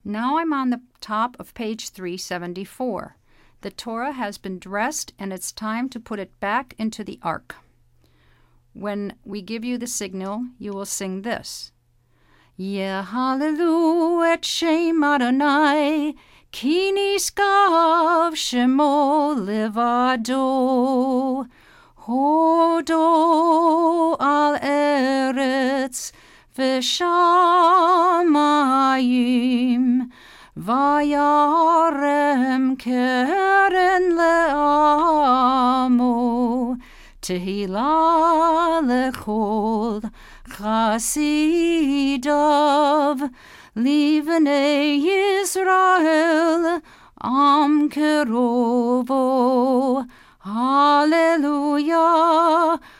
Now I'm on the top of page 374. The Torah has been dressed, and it's time to put it back into the ark. When we give you the signal, you will sing this. Yehalelu et Shem Adonai, ki niskav shemo levado, hodo al eretz v'shamayim, vayarem keren le'amo, tehillah lechol chasidav, livnei Yisrael am kerovo. Hallelujah,